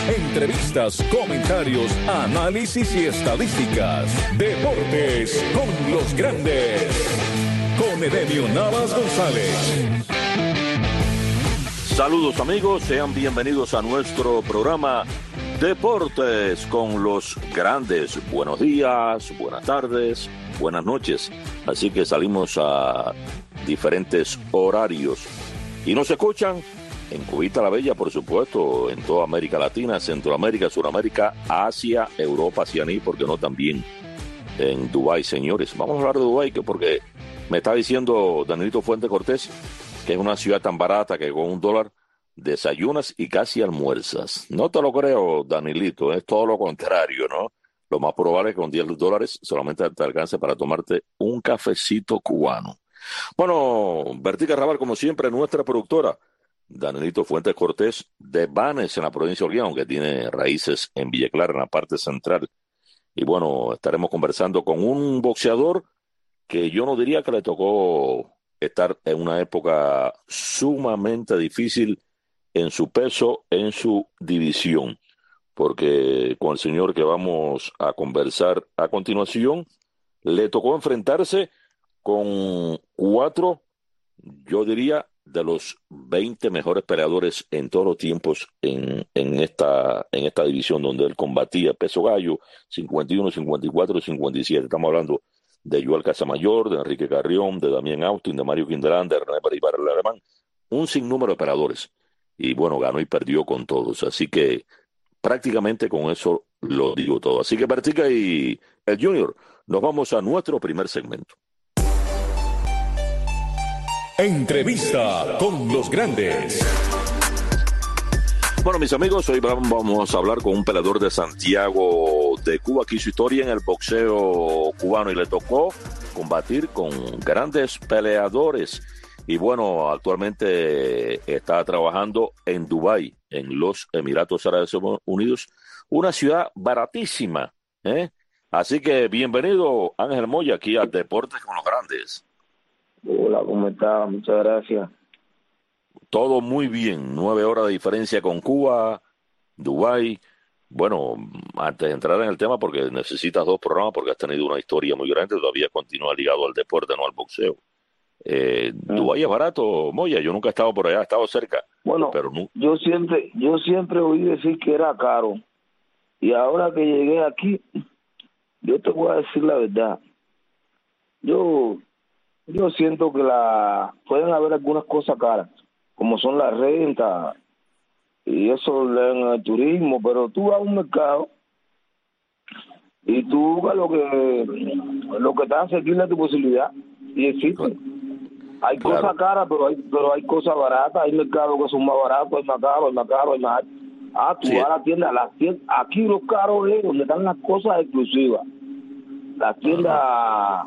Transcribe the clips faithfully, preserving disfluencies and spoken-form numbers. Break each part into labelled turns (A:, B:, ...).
A: Entrevistas, comentarios, análisis y estadísticas. Deportes con los grandes. Con Edenio Navas González.
B: Saludos amigos, sean bienvenidos a nuestro programa Deportes con los grandes. Buenos días, buenas tardes, buenas noches. Así que salimos a diferentes horarios. Y nos escuchan en Cubita la Bella, por supuesto, en toda América Latina, Centroamérica, Suramérica, Asia, Europa, Oceanía, porque no también en Dubái, señores. Vamos a hablar de Dubái, que porque me está diciendo Danilito Fuente Cortés que es una ciudad tan barata que con un dólar desayunas y casi almuerzas. No te lo creo, Danilito, es todo lo contrario, ¿no? Lo más probable es que con diez dólares solamente te alcance para tomarte un cafecito cubano. Bueno, Bertica Raval, como siempre, nuestra productora, Danilito Fuentes Cortés, de Banes, en la provincia de Holguín, aunque tiene raíces en Villa Clara, en la parte central. Y bueno, estaremos conversando con un boxeador que yo no diría que le tocó estar en una época sumamente difícil en su peso, en su división, porque con el señor que vamos a conversar a continuación, le tocó enfrentarse con cuatro, yo diría, de los veinte mejores peleadores en todos los tiempos en, en, esta, en esta división donde él combatía peso gallo, cincuenta y uno, cincuenta y cuatro y cincuenta y siete. Estamos hablando de Joel Casamayor, de Enrique Carrión, de Damián Austin, de Mario Quindelán, de René Paribas el alemán, un sinnúmero de peleadores. Y bueno, ganó y perdió con todos. Así que prácticamente con eso lo digo todo. Así que Bertica y el Junior, nos vamos a nuestro primer segmento.
A: Entrevista con los grandes.
B: Bueno, mis amigos, hoy vamos a hablar con un peleador de Santiago de Cuba que hizo historia en el boxeo cubano y le tocó combatir con grandes peleadores. Y bueno, actualmente está trabajando en Dubái, en los Emiratos Árabes Unidos, una ciudad baratísima, ¿eh? Así que bienvenido, Ángel Moya, aquí a Deportes con los Grandes.
C: Hola, ¿cómo está? Muchas gracias.
B: Todo muy bien, nueve horas de diferencia con Cuba, Dubái. Bueno, antes de entrar en el tema, porque necesitas dos programas, porque has tenido una historia muy grande, todavía continúa ligado al deporte, no al boxeo. Eh, mm. Dubái es barato, Moya, yo nunca he estado por allá, he estado cerca.
C: Bueno,
B: pero no.
C: yo siempre, yo siempre oí decir que era caro, y ahora que llegué aquí, yo te voy a decir la verdad. Yo, yo siento que la pueden haber algunas cosas caras, como son las rentas y eso en el turismo, pero tú vas a un mercado y tú buscas lo que lo que te hace asequible a tu posibilidad y existe. Hay claro. cosas caras, pero hay pero hay cosas baratas, hay mercados que son más baratos, hay más caros, hay más caros, hay más. Ah, tú sí. vas a la tienda, la tienda, aquí los caros es donde están las cosas exclusivas. La tienda,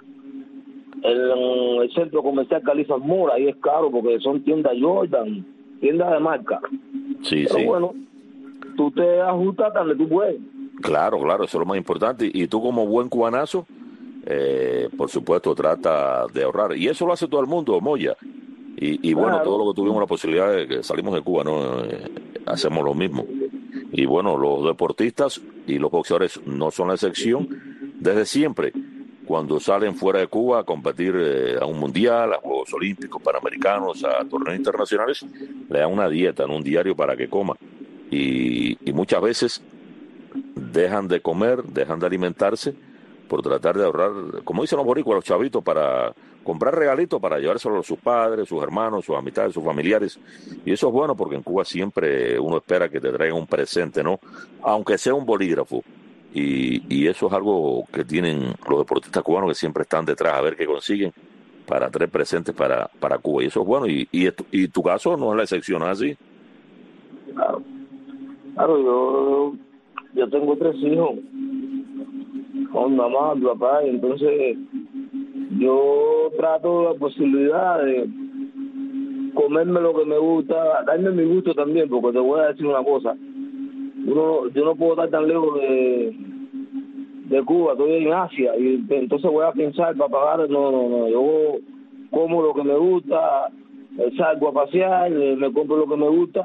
C: el, el centro comercial Califa Mora, ahí es caro porque son tiendas Jordan, tiendas de marca.
B: Sí,
C: pero
B: sí.
C: bueno, tú te ajustas donde tú puedes.
B: Claro, claro, eso es lo más importante. Y tú como buen cubanazo, eh, por supuesto, trata de ahorrar. Y eso lo hace todo el mundo, Moya. Y, y bueno, claro. todo lo que tuvimos la posibilidad de que salimos de Cuba, ¿no? Eh, hacemos lo mismo. Y bueno, los deportistas y los boxeadores no son la excepción. Desde siempre, cuando salen fuera de Cuba a competir eh, a un mundial, a Juegos Olímpicos, Panamericanos, a torneos internacionales, le dan una dieta, en un diario para que coma. Y, y muchas veces dejan de comer, dejan de alimentarse por tratar de ahorrar, como dicen los boricuas, los chavitos, para comprar regalitos para llevárselo a sus padres, sus hermanos, sus amistades, sus familiares. Y eso es bueno porque en Cuba siempre uno espera que te traigan un presente, ¿no? Aunque sea un bolígrafo. Y, y eso es algo que tienen los deportistas cubanos que siempre están detrás a ver qué consiguen para traer presentes para, para Cuba. Y eso es bueno. Y, y, y tu caso no es la excepción, ¿así?
C: Claro, claro yo, yo tengo tres hijos con mamá, mi papá, y entonces yo trato la posibilidad de comerme lo que me gusta, darme mi gusto también, porque te voy a decir una cosa. Uno, yo no puedo estar tan lejos de, de Cuba, estoy en Asia, y entonces voy a pensar para pagar, no, no, no, yo como lo que me gusta, salgo a pasear, me compro lo que me gusta,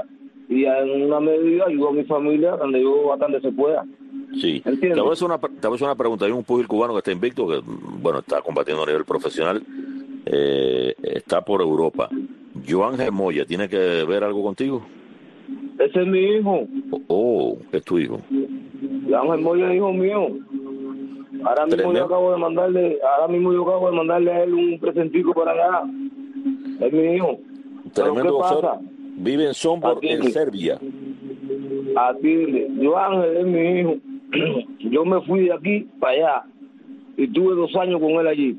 C: y en una medida ayudo a mi familia donde yo bastante se pueda.
B: Sí, te voy, a hacer una, te voy a hacer una pregunta. Hay un púgil cubano que está invicto, que bueno, está combatiendo a nivel profesional, eh, está por Europa. Joángel Moya, ¿tiene que ver algo contigo?
C: Ese es mi hijo.
B: Oh, oh, es tu hijo.
C: Joángel Moya es hijo mío. Ahora mismo
B: Tremendo.
C: yo acabo de mandarle, ahora mismo yo acabo de mandarle a él un presentico para acá. Es mi hijo.
B: Tremendo
C: ¿Pero qué
B: boxeador.
C: pasa?
B: Vive en Sombor,
C: Aquí,
B: en Serbia.
C: Atiende. Joángel es mi hijo. Yo me fui de aquí para allá y tuve dos años con él allí.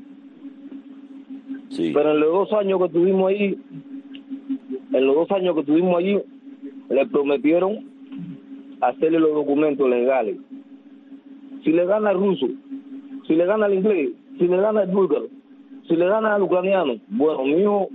B: Sí.
C: Pero en los dos años que estuvimos allí, en los dos años que estuvimos allí, le prometieron hacerle los documentos legales. Si le gana el ruso, si le gana el inglés, si le gana el búlgaro, si le gana al ucraniano, bueno, mi hijo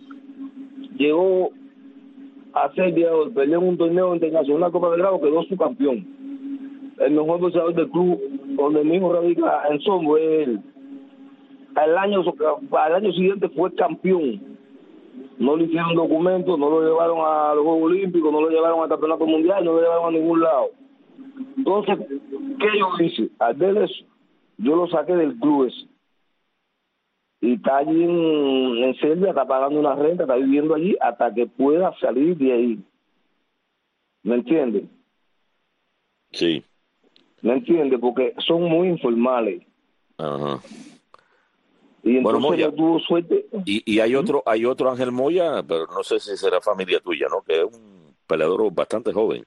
C: llegó a Serbia, perdió en un torneo internacional Copa del Grado, quedó su campeón. El mejor boxeador del club donde mi hijo radica en Sombo es él. Al año, al año siguiente fue campeón. No le hicieron documentos, no lo llevaron a los Juegos Olímpicos, no lo llevaron al Campeonato Mundial, no lo llevaron a ningún lado. Entonces, ¿qué yo hice? Al ver eso, yo lo saqué del club ese. Y está allí en, en Serbia, está pagando una renta, está viviendo allí hasta que pueda salir de ahí. ¿Me entiendes?
B: Sí.
C: ¿Me entiendes? Porque son muy informales.
B: Ajá.
C: Y
B: Bueno,
C: entonces
B: Moya,
C: no tuvo suerte.
B: y, y hay otro, hay otro Ángel Moya, pero no sé si será familia tuya, ¿no? Que es un peleador bastante joven.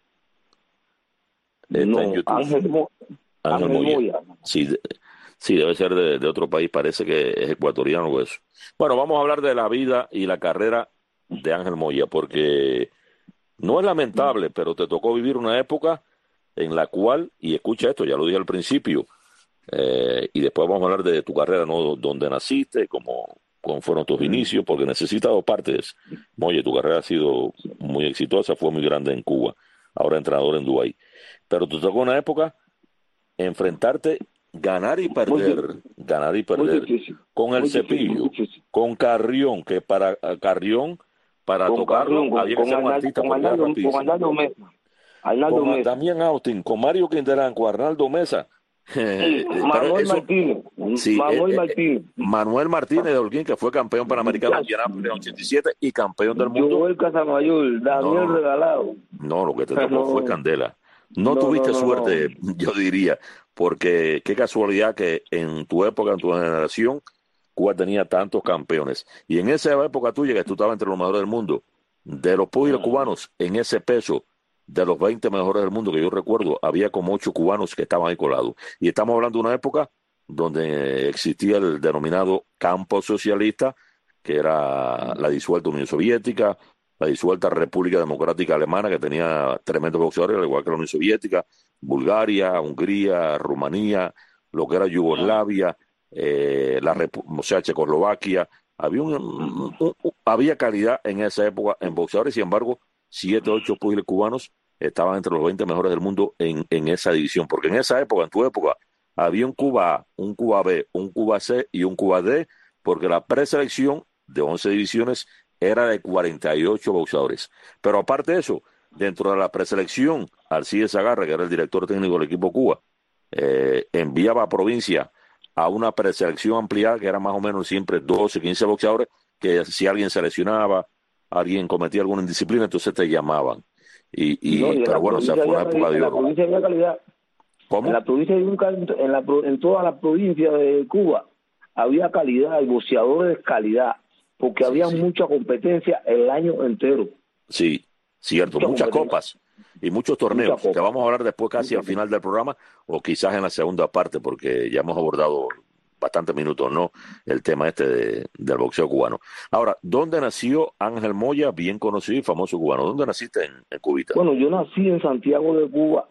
B: Está en
C: No,
B: YouTube.
C: Ángel, Mo,
B: Ángel
C: Ángel
B: Moya.
C: Moya.
B: Sí, de- sí, debe ser de, de otro país, parece que es ecuatoriano o eso. Bueno, vamos a hablar de la vida y la carrera de Ángel Moya, porque no es lamentable, pero te tocó vivir una época en la cual, y escucha esto, ya lo dije al principio, eh, y después vamos a hablar de tu carrera, ¿no? Dónde naciste, cómo, cómo fueron tus inicios, porque necesitas dos partes. Moya, tu carrera ha sido muy exitosa, fue muy grande en Cuba, ahora entrenador en Dubái. Pero te tocó una época enfrentarte, ganar y
C: Muy,
B: perder, ganar y
C: muy
B: perder,
C: difícil.
B: con el
C: Muy difícil, muy
B: Cepillo,
C: difícil.
B: con Carrión, que para eh, Carrión, para
C: Con
B: tocarlo,
C: Carrión, con,
B: había que
C: con,
B: ser un
C: Arnaldo,
B: artista
C: con,
B: porque era
C: Arnaldo, con
B: rapidísimo.
C: Arnaldo Mesa. Arnaldo
B: Con a-
C: Mesa.
B: Damián Austin, con Mario Quinterán, con Arnaldo Mesa.
C: Sí,
B: Pero
C: Manuel
B: eso,
C: Martínez.
B: sí, eh,
C: Manuel
B: eh,
C: Martínez.
B: Manuel Martínez de Holguín, que fue campeón panamericano en
C: Muchacho.
B: Indianápolis en ochenta y siete y campeón del mundo.
C: Joel Casamayor,
B: No, no,
C: Daniel
B: no.
C: Regalado.
B: No, lo que te tocó fue
C: No,
B: candela. No
C: no, no,
B: tuviste
C: no, no.
B: suerte, yo diría, porque qué casualidad que en tu época, en tu generación, Cuba tenía tantos campeones. Y en esa época tuya, que tú estabas entre los mejores del mundo, de los púgiles cubanos, en ese peso, de los veinte mejores del mundo que yo recuerdo, había como ocho cubanos que estaban ahí colados. Y estamos hablando de una época donde existía el denominado campo socialista, que era la disuelta Unión Soviética, la disuelta República Democrática Alemana, que tenía tremendos boxeadores, al igual que la Unión Soviética, Bulgaria, Hungría, Rumanía, lo que era Yugoslavia, eh, la Repu- o sea, Checoslovaquia. Había, un, un- un- había calidad en esa época en boxeadores, sin embargo, siete, ocho púgiles cubanos estaban entre los veinte mejores del mundo en, en esa división, porque en esa época, en tu época, había un Cuba A, un Cuba B, un Cuba C y un Cuba D, porque la preselección de once divisiones era de cuarenta y ocho boxeadores. Pero aparte de eso, dentro de la preselección, Alcides Agarra, que era el director técnico del equipo Cuba, eh, enviaba a provincia a una preselección ampliada, que era más o menos siempre doce, quince boxeadores, que si alguien se lesionaba, alguien cometía alguna indisciplina, entonces te llamaban. Y,
C: No,
B: y
C: y en
B: pero
C: la
B: bueno, o sea,
C: provincia
B: fue una
C: había
B: época
C: calidad,
B: de
C: en la
B: oro.
C: provincia había calidad. En
B: ¿Cómo?
C: la provincia de Yucatán, en, la, pro- en toda la provincia de Cuba había calidad y boxeadores de calidad, porque
B: Sí,
C: había
B: sí.
C: mucha competencia el año entero.
B: Sí, cierto,
C: Mucha
B: muchas
C: competencia,
B: copas y muchos
C: mucha
B: torneos, que
C: copa.
B: vamos a hablar después casi al final del programa o quizás en la segunda parte, porque ya hemos abordado bastantes minutos, ¿no? El tema este de- del boxeo cubano. Ahora, ¿dónde nació Ángel Moya, bien conocido y famoso cubano? ¿Dónde naciste en, en Cubita?
C: Bueno, yo nací en Santiago de Cuba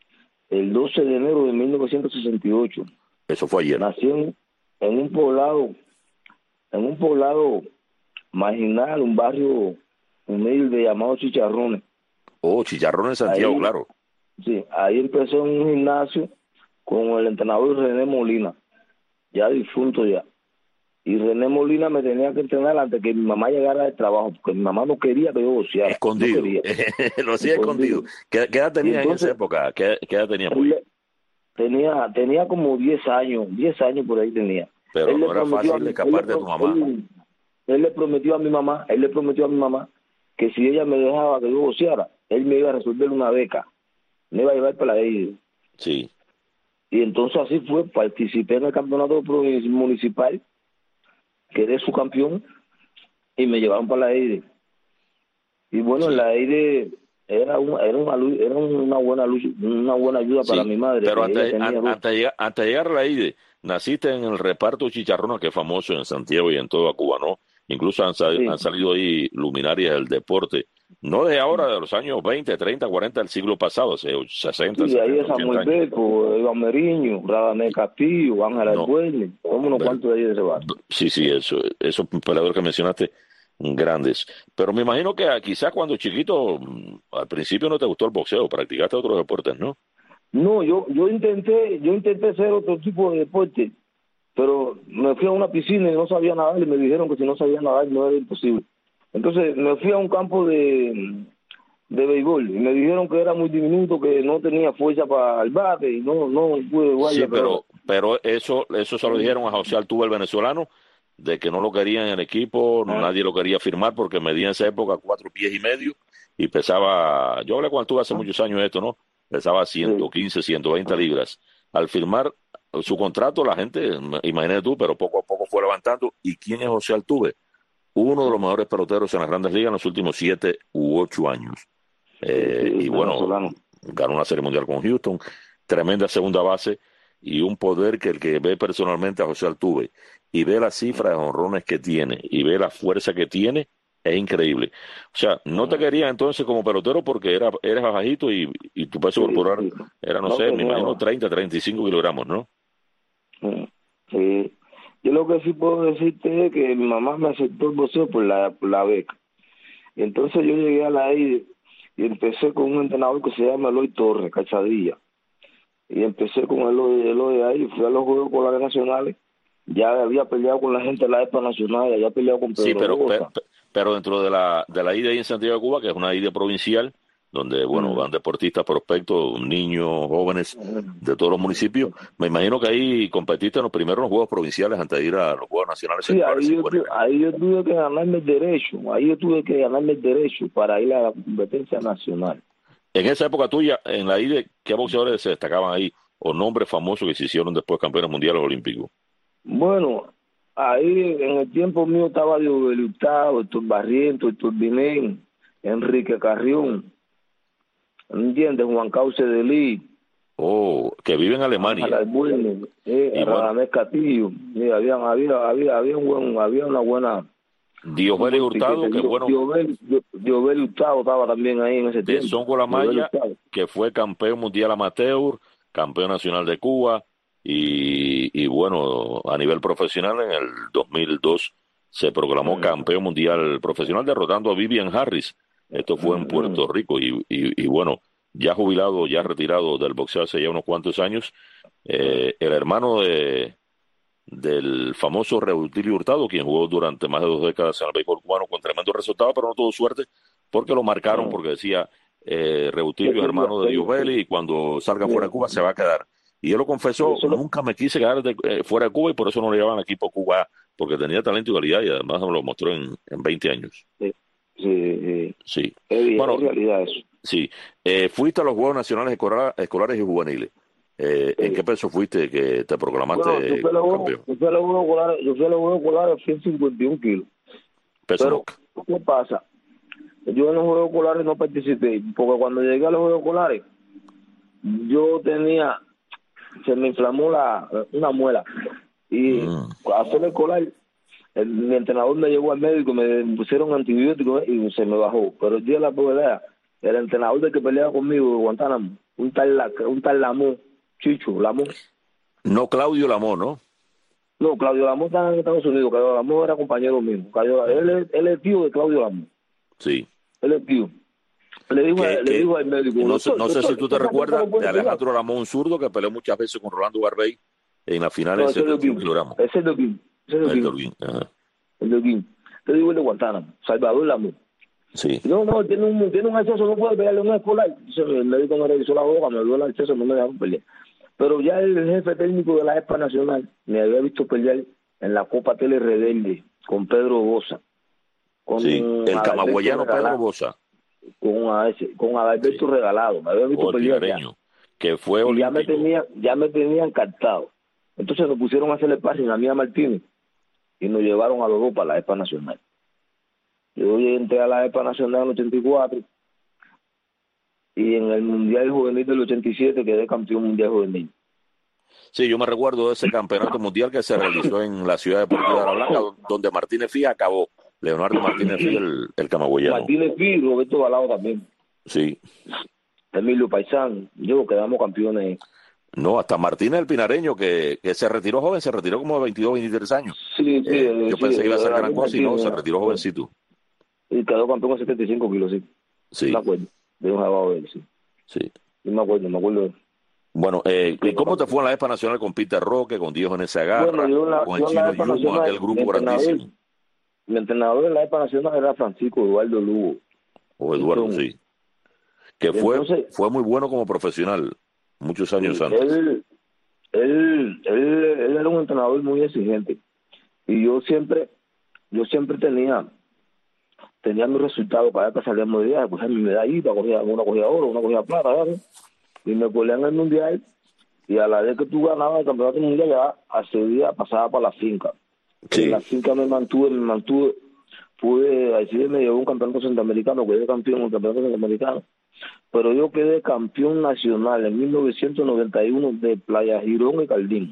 C: el doce de enero de mil novecientos sesenta y ocho.
B: Eso fue ayer.
C: Nací en, en un poblado, en un poblado marginal, un barrio humilde llamado Chicharrones.
B: Oh, Chicharrón en Santiago,
C: Ahí,
B: claro.
C: sí, ahí empezó en un gimnasio con el entrenador René Molina, ya difunto ya. y René Molina me tenía que entrenar antes que mi mamá llegara del trabajo, porque mi mamá no quería que yo boxeara.
B: Escondido.
C: No
B: Lo hacía escondido. escondido. ¿Qué, ¿Qué edad tenía en esa época? ¿Qué, qué edad tenía muy?
C: Tenía, tenía como diez años, diez años por ahí tenía.
B: Pero
C: él
B: no era fácil de escapar de tu mamá.
C: Él, él le prometió a mi mamá, él le prometió a mi mamá que si ella me dejaba que yo boxeara, él me iba a resolver una beca, me iba a llevar para la E I D E.
B: Sí.
C: Y entonces así fue, participé en el campeonato municipal, quedé su campeón y me llevaron para la E I D E. Y bueno, sí. La E I D E era una, era una, era una buena luz, una buena ayuda sí, para mi madre.
B: Pero antes, an, antes, de llegar, antes de llegar a la E I D E, naciste en el reparto Chicharrona, que es famoso en Santiago y en toda Cuba, ¿no? Incluso han, sal, sí. han salido ahí luminarias del deporte, no de ahora, de los años veinte, treinta, cuarenta del siglo pasado, hace sesenta,
C: sí, setenta, ahí es Samuel Beco, Iván Meriño, Radamés Castillo, Ángel no, Argüelles, como unos cuantos de ahí de ese barrio.
B: Sí, sí, eso, esos peleadores que mencionaste, grandes. Pero me imagino que quizás cuando chiquito, al principio no te gustó el boxeo, practicaste otros deportes, ¿no?
C: No, yo yo intenté, yo intenté hacer otro tipo de deporte, pero me fui a una piscina y no sabía nadar y me dijeron que si no sabía nadar no era imposible. Entonces me fui a un campo de, de béisbol y me dijeron que era muy diminuto, que no tenía fuerza para el bate y no no pude jugar.
B: Sí, pero, pero eso eso se lo dijeron a José Altuve, el venezolano, de que no lo querían en el equipo, ah. nadie lo quería firmar porque medía en esa época cuatro pies y medio y pesaba, yo hablé con Altuve hace ah. muchos años de esto, ¿no? Pesaba ciento quince, ciento veinte libras. Al firmar su contrato, la gente, imagínate tú, pero poco a poco fue levantando. ¿Y quién es José Altuve? Uno de los mejores peloteros en las grandes ligas en los últimos siete u ocho años. Eh, sí, y bueno, ganó una serie mundial con Houston, tremenda segunda base y un poder que el que ve personalmente a José Altuve y ve la cifra de jonrones que tiene y ve la fuerza que tiene, es increíble. O sea, no te querían entonces como pelotero porque era, eras bajito y, y tu peso sí, corporal sí. era, no, no sé, me imagino treinta, treinta y cinco kilogramos, ¿no?
C: Sí. Yo lo que sí puedo decirte es que mi mamá me aceptó el boxeo por la, por la beca. Y entonces yo llegué a la E I D E y empecé con un entrenador que se llama Eloy Torres, Cachadilla. Y empecé con Eloy, Eloy ahí, fui a los Juegos Escolares Nacionales. Ya había peleado con la gente de la E P A Nacional, ya había peleado con Pedro
B: Sí, pero,
C: Rosa.
B: pero, pero dentro de la, de la E I D E en Santiago de Cuba, que es una E I D E provincial, donde, bueno, van deportistas prospectos, niños, jóvenes de todos los municipios. Me imagino que ahí competiste en los primeros Juegos Provinciales antes de ir a los Juegos Nacionales.
C: Sí, ahí yo, tuve, ahí yo tuve que ganarme el derecho, ahí yo tuve que ganarme el derecho para ir a la competencia nacional.
B: En esa época tuya, en la E I D E, ¿qué boxeadores se destacaban ahí o nombres famosos que se hicieron después campeones mundiales olímpicos?
C: Bueno, ahí en el tiempo mío estaba Diego Hurtado, Héctor Barrientos, Héctor Binén, Enrique Carrión, ¿entiendes? Juan Cauce de Lee.
B: Oh, que vive en Alemania.
C: Bueno, eh, Radamés Castillo. Sí, había, había, había, había, un buen, había una buena...
B: Diosbel Hurtado, que bueno...
C: Diosbel Hurtado estaba también ahí en ese tiempo.
B: De Songo La Maya, que fue campeón mundial amateur, campeón nacional de Cuba, y, y bueno, a nivel profesional en el dos mil dos se proclamó mm. campeón mundial profesional derrotando a Vivian Harris. Esto fue en Puerto Rico y, y, y bueno, ya jubilado, ya retirado del boxeo hace ya unos cuantos años, eh, el hermano de del famoso Reutilio Hurtado, quien jugó durante más de dos décadas en el béisbol cubano con tremendo resultado, pero no tuvo suerte porque lo marcaron, porque decía eh, Reutilio es hermano de Diosbel y cuando salga fuera de Cuba se va a quedar. Y él lo confesó, nunca me quise quedar de, eh, fuera de Cuba y por eso no le llevaban al equipo Cuba, porque tenía talento y calidad y además me lo mostró en, en veinte años.
C: Sí. Sí,
B: sí.
C: Es,
B: bueno,
C: es realidad eso.
B: Sí. Eh, fuiste a los Juegos Nacionales Escolar, Escolares y Juveniles. Eh, sí. ¿En qué peso fuiste que te proclamaste bueno, yo campeón?
C: Yo fui a los Juegos Escolares, yo fui a los Juegos Escolares ciento cincuenta y un kilos.
B: Peso
C: Pero,
B: boca.
C: ¿qué pasa? Yo en los Juegos Escolares no participé, porque cuando llegué a los Juegos Escolares, yo tenía, se me inflamó la una muela. Y mm. a hacer el escolar, el, mi entrenador me llevó al médico, me pusieron antibióticos y se me bajó. Pero el día de la pelea, el entrenador del que peleaba conmigo de Guantánamo, un tal, un tal Lamó, Chicho, Lamó.
B: No Claudio Lamó, ¿no?
C: No, Claudio Lamó está en Estados Unidos. Claudio Lamó era compañero mío. Claudio, él, es, él es tío de Claudio Lamó.
B: Sí.
C: Él es tío. Le dijo,
B: que,
C: le
B: que,
C: dijo al médico.
B: No sé, no sé si tú te recuerdas de Alejandro Lamó, un zurdo que peleó muchas veces con Rolando Barbey en las finales
C: no,
B: de setenta y un kilogramos.
C: Ese es de Pim. Ese es
B: El
C: Holguín.
B: de Holguín, ajá.
C: El de Holguín. Te digo el de Guantánamo, Salvador Lamu.
B: Sí.
C: No, no, tiene un, tiene un acceso, no puede pelearle a un escolar. Dice, el médico me revisó la boca, me dio el acceso, no me dejaron pelear. Pero ya el jefe técnico de la E S P A Nacional me había visto pelear en la Copa Tele Rebelde con Pedro Bosa. Con
B: Sí, el camagüeyano Pedro Bosa.
C: Con, a ese, con Adalberto
B: Sí.
C: Regalado. Me había visto
B: O el
C: pelear
B: pinareño,
C: ya.
B: que fue
C: Y ya me,
B: olímpico.
C: tenía, ya me tenían captado. Entonces nos pusieron a hacer el pase en la mía Martínez y nos llevaron a los dos para la E S P A Nacional. Yo entré a la E S P A Nacional en el ochenta y cuatro y en el Mundial Juvenil del ochenta y siete quedé campeón mundial juvenil.
B: Sí, yo me recuerdo de ese campeonato mundial que se realizó en la ciudad deportiva de La Blanca, donde Martínez Fía acabó. Leonardo Martínez Fía, el, el camagüeyano.
C: Martínez Fía y Roberto Balao también.
B: Sí.
C: Emilio Paisán, yo quedamos campeones.
B: No, hasta Martínez el pinareño, que, que se retiró joven, se retiró como de veintidós, veintitrés años.
C: Sí, sí.
B: Eh, yo
C: sí,
B: pensé que iba a ser
C: David
B: gran cosa y no,
C: Martínez,
B: se retiró jovencito.
C: Y quedó campeón a setenta y cinco kilos, sí.
B: Sí,
C: Me acuerdo. De un jabado de él, sí.
B: sí.
C: Sí, me acuerdo, me acuerdo.
B: Bueno, eh, ¿y cómo te fue en la E S P A Nacional con Peter Roque, con Diego Genes Agarra,
C: Bueno, yo en la,
B: con el
C: yo en la
B: Chino
C: E S P A
B: Yuma,
C: Nacional,
B: aquel
C: mi
B: grupo
C: entrenador,
B: grandísimo?
C: mi entrenador en la E S P A Nacional era Francisco Eduardo Lugo.
B: O Eduardo,
C: Entonces,
B: sí. Que fue,
C: entonces,
B: fue muy bueno como profesional, muchos años
C: sí,
B: antes.
C: él, él, él, él era un entrenador muy exigente. Y yo siempre, yo siempre tenía, tenía mis resultados para que salíamos de día, coger mi medallita, cogía, una cogía oro, una cogía plata, ¿sabes? Y me colé en el mundial, y a la vez que tú ganabas el campeonato mundial, ya accedía, pasaba para la finca.
B: Sí.
C: En la finca me mantuve, me mantuve, pude, así me llevó un campeonato centroamericano, quedé campeón en el campeonato centroamericano, pero yo quedé campeón nacional en mil novecientos noventa y uno de Playa Girón y Caldín.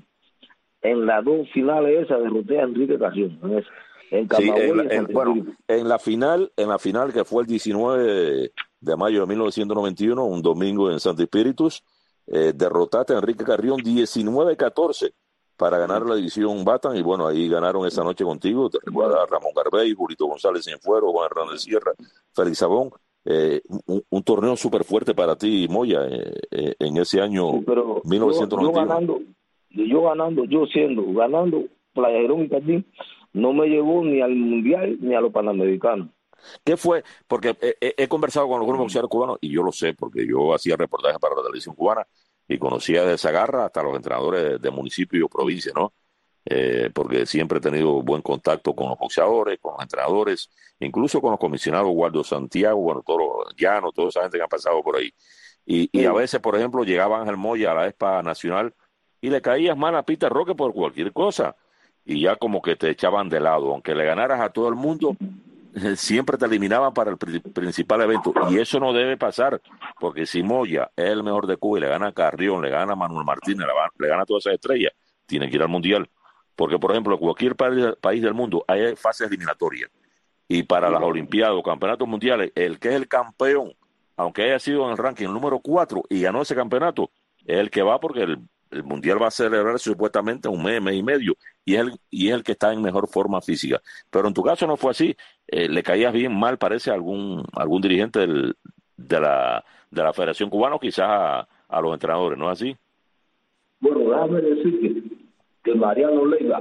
C: En las dos finales esas derroté a Enrique Carrión, en, esa, en
B: Sí,
C: Camagüey
B: en la,
C: y en
B: en,
C: Santo
B: bueno,
C: Espíritu.
B: en la final, en la final que fue el diecinueve de, de mayo de mil novecientos noventa y uno, un domingo en Santo Espíritus, eh, derrotaste a Enrique Carrión diecinueve catorce para ganar la división Batan, y bueno, ahí ganaron esa noche contigo. Te recuerdas a Ramón Garbey, Julito González Cienfuegos, Juan Hernández Sierra, Félix Sabón. Eh, un, un torneo súper fuerte para ti, Moya, eh, eh, en ese año
C: Sí, pero
B: mil novecientos noventa y uno.
C: Yo, yo ganando, yo ganando, yo siendo, ganando Playa Girón y Caldín, no me llevó ni al Mundial ni a los Panamericanos.
B: ¿Qué fue? Porque he, he, he conversado con algunos boxeadores cubanos, y yo lo sé, porque yo hacía reportajes para la televisión cubana y conocía de Zagarra hasta los entrenadores de, de municipio y provincia, ¿no? Eh, porque siempre he tenido buen contacto con los boxeadores, con los entrenadores, incluso con los comisionados Waldo Santiago, bueno, todos los llanos, toda esa gente que han pasado por ahí. Y, y a veces, por ejemplo, llegaba Ángel Moya a la E S P A Nacional y le caías mal a Peter Roque por cualquier cosa, y ya como que te echaban de lado, aunque le ganaras a todo el mundo, siempre te eliminaban para el pri- principal evento, y eso no debe pasar, porque si Moya es el mejor de Cuba y le gana a Carrión, le gana a Manuel Martínez, le, va- le gana a todas esas estrellas, tiene que ir al Mundial, porque por ejemplo en cualquier país, país del mundo hay fases eliminatorias, y para las Olimpiadas o campeonatos mundiales, el que es el campeón, aunque haya sido en el ranking número cuatro y ganó ese campeonato, es el que va, porque el, el Mundial va a celebrarse supuestamente un mes, mes y medio, y es, el, y es el que está en mejor forma física. Pero en tu caso no fue así. Eh, le caías bien mal, parece, a algún, algún dirigente del, de, la, de la Federación Cubana, o quizás a, a los entrenadores, ¿no es así?
C: Bueno, déjame decir que, que Mariano Leiva,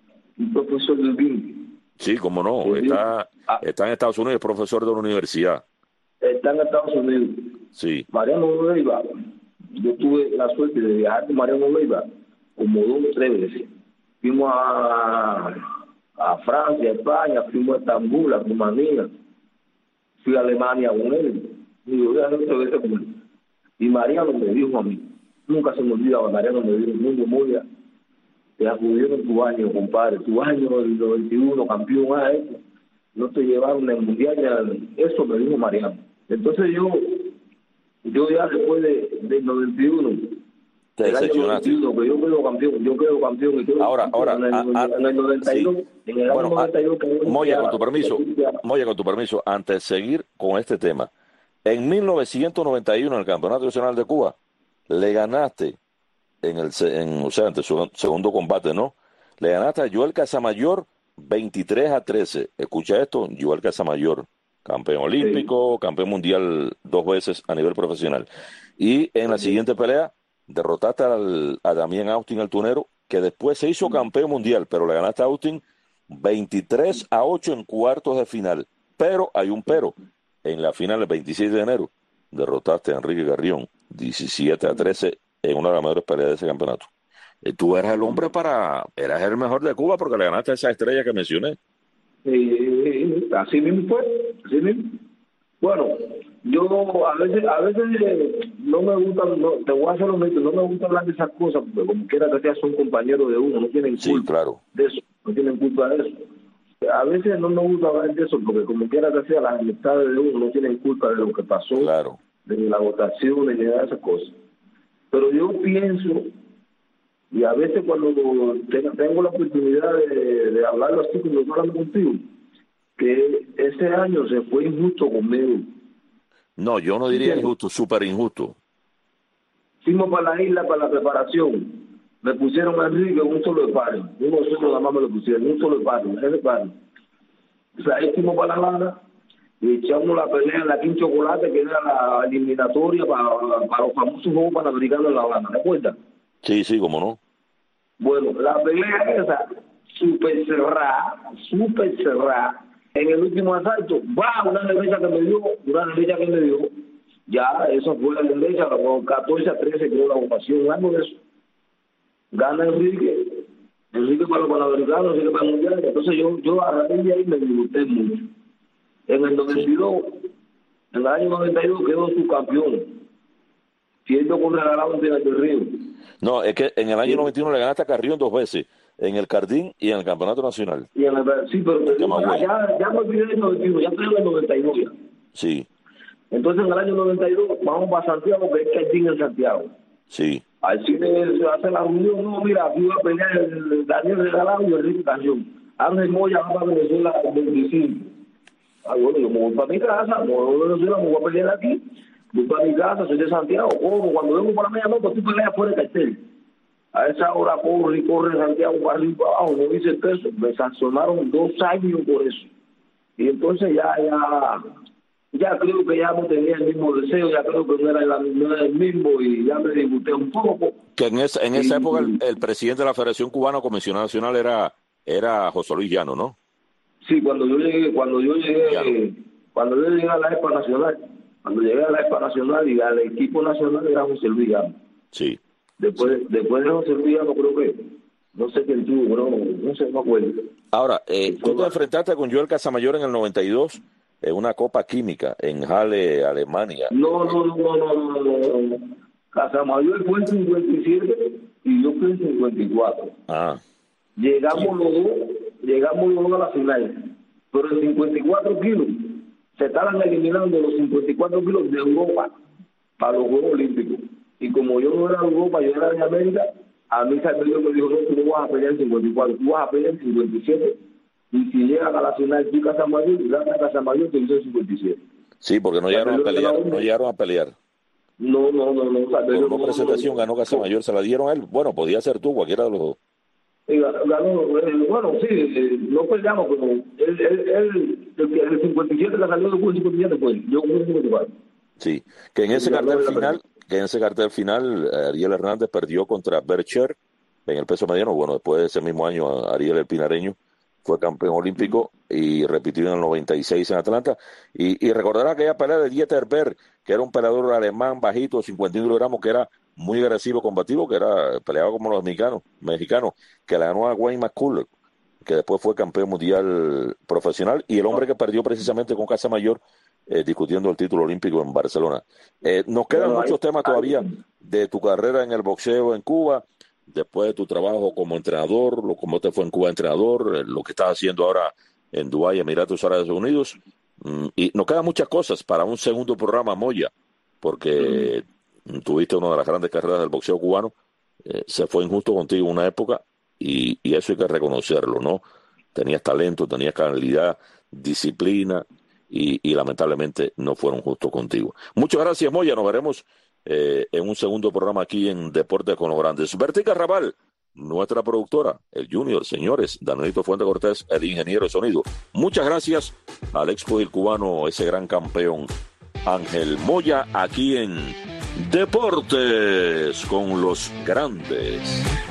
C: un profesor de B I M,
B: Sí, cómo no.
C: que
B: Está,
C: ah,
B: está en Estados Unidos, es profesor de una universidad.
C: está en Estados Unidos.
B: Sí,
C: Mariano Leiva, yo tuve la suerte de viajar con Mariano Leiva como dos o tres veces. Fuimos a, a Francia, a España, fuimos a Estambul, a Rumanía, fui a Alemania con él, y yo viajé tres veces con él. Y Mariano me dijo a mí, nunca se me olvida, Mariano me dijo, mundo Moya, te acudieron tu año, compadre, tu año del noventa y uno, campeón a esto, no te llevaron al mundial, ya, eso me dijo Mariano. Entonces yo, yo ya después de, del noventa y uno,
B: te
C: el año
B: decepcionaste.
C: noventa y uno, que yo quedo campeón, yo quedo campeón y quedo
B: Ahora,
C: campeón
B: ahora,
C: en, el,
B: a- a-
C: en el noventa y dos,
B: sí.
C: en el año
B: Bueno, a-
C: noventa y dos que yo
B: Moya,
C: ya-
B: con tu permiso,
C: ya-
B: Moya, con tu permiso, antes de seguir con este tema, en mil novecientos noventa y uno, en el Campeonato Nacional de Cuba, le ganaste en el, se- en, o sea, en tu seg- segundo combate, ¿no? Le ganaste a Joel Casamayor veintitrés a trece. Escucha esto, Joel Casamayor, campeón olímpico, campeón mundial dos veces a nivel profesional. Y en la siguiente pelea, derrotaste al, a Damián Austin, el tunero, que después se hizo campeón mundial, pero le ganaste a Austin veintitrés a ocho en cuartos de final. Pero hay un pero. En la final del veintisiete de enero derrotaste a Enrique Carrión diecisiete a trece en una de las mejores peleas de ese campeonato. Y tú eras el hombre para, eras el mejor de Cuba porque le ganaste a esa estrella que mencioné.
C: Eh, así mismo fue, así mismo. Bueno, yo a veces, a veces eh, no me gusta, no, te voy a hacer lo mismo, no me gusta hablar de esas cosas, porque como quiera que sea son compañeros de uno, no tienen culpa
B: sí, claro.
C: de eso, no tienen culpa de eso. A veces no me gusta hablar de eso, porque como quiera que sea, las amistades de uno no tienen culpa de lo que pasó,
B: claro,
C: de la votación, ni de esas cosas. Pero yo pienso, y a veces cuando tengo la oportunidad de, de hablarlo así como yo hablando contigo, que ese año se fue injusto conmigo.
B: No, yo no diría injusto, súper injusto.
C: Fuimos para la isla para la preparación. Me pusieron a Enrique un solo de paro. Uno solo nada más me lo pusieron, un solo de paro, ese de paro. O sea, ahí fuimos para La Habana y echamos la pelea en la King Chocolate, que era la eliminatoria para, para los famosos Juegos Panamericanos de La Habana. ¿Te acuerdas?
B: Sí, sí, cómo no.
C: Bueno, la pelea esa, súper cerrada, súper cerrada. En el último asalto, va una derecha que me dio, una derecha que me dio, ya, eso fue la derecha, con catorce a trece creo la votación, algo de eso. Gana Enrique, Enrique para los panamericanos, Enrique para el mundial, entonces yo, yo a raíz de ahí me disgusté mucho. En el noventa y dos, en el año noventa y dos quedó subcampeón, siendo con regalado en Pinar del Río.
B: No, es que en el año sí. noventa y uno le ganaste a Carrión dos veces, en el Cardín y en el Campeonato Nacional.
C: Y en el, sí, pero te digo, ya, ya, ya me olvidé del noventa y uno, ya estoy en el noventa y dos ya.
B: Sí.
C: Entonces en el año noventa y dos vamos para Santiago, que es Cardín en Santiago.
B: Sí.
C: Al cine se hace la reunión, no, mira, aquí va a pelear el Daniel Regalado y Enrique Carrión. Ángel Moya va para Venezuela el veinticinco. Ah, bueno, yo me voy para mi casa, me voy a Venezuela, me voy a pelear aquí, voy para mi casa, soy de Santiago, como cuando vengo para media noche, tú peleas fuera del cartel. A esa hora corre y corre Santiago para arriba y para abajo, no dice el peso, me sancionaron dos años por eso. Y entonces ya, ya, ya creo que ya no tenía el mismo deseo, ya creo que no era, la, no era el mismo y ya me disgusté un poco.
B: Que en esa, en esa y, época el, el presidente de la Federación Cubana Comisionado Nacional era, era José Luis Llano, ¿no?
C: Sí, cuando yo llegué, cuando yo llegué, eh, cuando yo llegué a la Expa Nacional, cuando llegué a la Expa Nacional y al equipo nacional era José Luis Llano.
B: Sí.
C: Después, después de José Luis Llano creo que, no sé quién tuvo, no, no sé, no acuerdo.
B: Ahora, eh, tú te enfrentaste con Joel Casamayor en el noventa y dos en una Copa Química en Halle, Alemania.
C: No, no, no, no, no, no, no, no. Casamayor fue en cincuenta y siete y yo fui en cincuenta y cuatro.
B: Ah.
C: Llegamos sí. los dos, llegamos los dos a la final, pero en cincuenta y cuatro kilos se estaban eliminando los cincuenta y cuatro kilos de Europa para los Juegos Olímpicos. Y como yo no era de Europa, yo era de América, a mí Salvador me dijo, no, tú no vas a pelear en cincuenta y cuatro, tú vas a pelear en cincuenta y siete, y si llegas a la final, tú Casamayor, y ganas a Casamayor, te hizo en cincuenta y siete.
B: Sí, porque no llegaron a pelear, no llegaron a pelear.
C: No, no, no, no.
B: Por una presentación ganó Casamayor, se la dieron a él, bueno, podía ser tú, cualquiera de los dos.
C: Y ganó, eh, bueno, sí, eh, no peleamos, pero él, él, él, el, el cincuenta y siete que salió después del cincuenta y siete fue, yo fui en cincuenta y cuatro.
B: Sí, que en ese cartel final, que en ese cartel final, Ariel Hernández perdió contra Bercher en el peso mediano. Bueno, después de ese mismo año, Ariel el Pinareño fue campeón olímpico y repitió en el noventa y seis en Atlanta. Y, y recordará aquella pelea de Dieter Berg, que era un peleador alemán bajito, cincuenta y uno kilogramos, que era muy agresivo, combativo, que era peleaba como los mexicanos, mexicanos, que le ganó a Wayne McCullough, que después fue campeón mundial profesional, y el hombre que perdió precisamente con Casamayor, eh, discutiendo el título olímpico en Barcelona. Eh, nos quedan bueno, muchos hay, temas todavía hay... de tu carrera en el boxeo en Cuba, después de tu trabajo como entrenador, lo, cómo te fue en Cuba entrenador, eh, lo que estás haciendo ahora en Dubái, Emiratos Árabes Unidos, mm, y nos quedan muchas cosas para un segundo programa, Moya, porque mm. tuviste una de las grandes carreras del boxeo cubano, eh, se fue injusto contigo en una época, y, y eso hay que reconocerlo, ¿no? Tenías talento, tenías calidad, disciplina, y, y lamentablemente no fueron justos contigo. Muchas gracias, Moya, nos veremos eh, en un segundo programa aquí en Deportes con los Grandes. Bertica Raval, nuestra productora, el Junior, señores, Danielito Fuente Cortés, el ingeniero de sonido. Muchas gracias al expo del cubano, ese gran campeón Ángel Moya, aquí en Deportes con los grandes.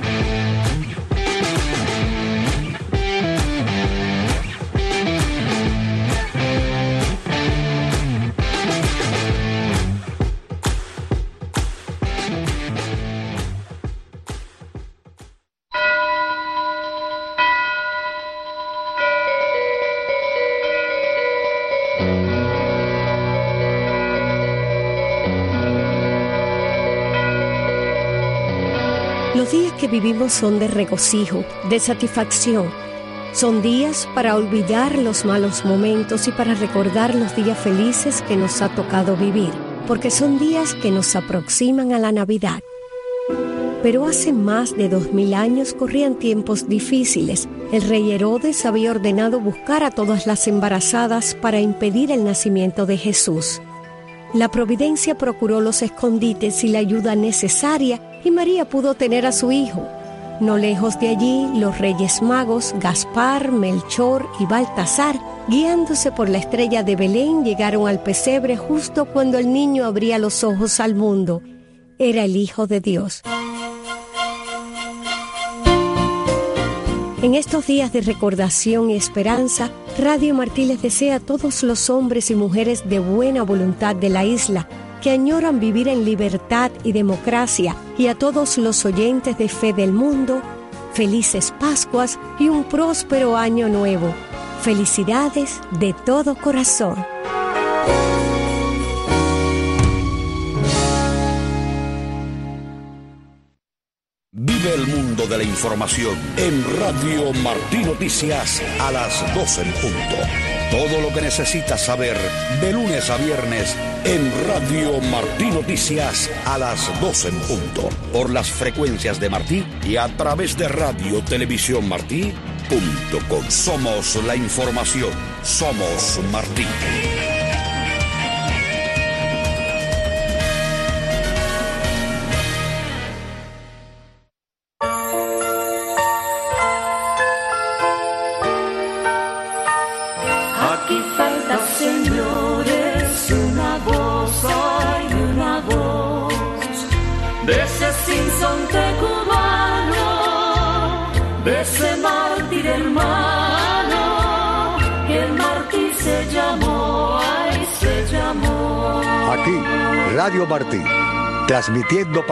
D: Los días que vivimos son de regocijo, de satisfacción. Son días para olvidar los malos momentos y para recordar los días felices que nos ha tocado vivir, porque son días que nos aproximan a la Navidad. Pero hace más de dos mil años corrían tiempos difíciles. El rey Herodes había ordenado buscar a todas las embarazadas para impedir el nacimiento de Jesús. La providencia procuró los escondites y la ayuda necesaria, y María pudo tener a su hijo. No lejos de allí, los reyes magos, Gaspar, Melchor y Baltasar, guiándose por la estrella de Belén, llegaron al pesebre justo cuando el niño abría los ojos al mundo. Era el Hijo de Dios. En estos días de recordación y esperanza, Radio Martí les desea a todos los hombres y mujeres de buena voluntad de la isla que añoran vivir en libertad y democracia, y a todos los oyentes de Fe del Mundo, felices Pascuas y un próspero año nuevo. Felicidades de todo corazón.
E: Vive el mundo de la información en Radio Martí Noticias a las doce en punto. Todo lo que necesitas saber de lunes a viernes en Radio Martí Noticias a las doce en punto. Por las frecuencias de Martí y a través de Radio Televisión Martí punto com. Somos la información. Somos Martí.
F: Aquí, Radio Martí, transmitiendo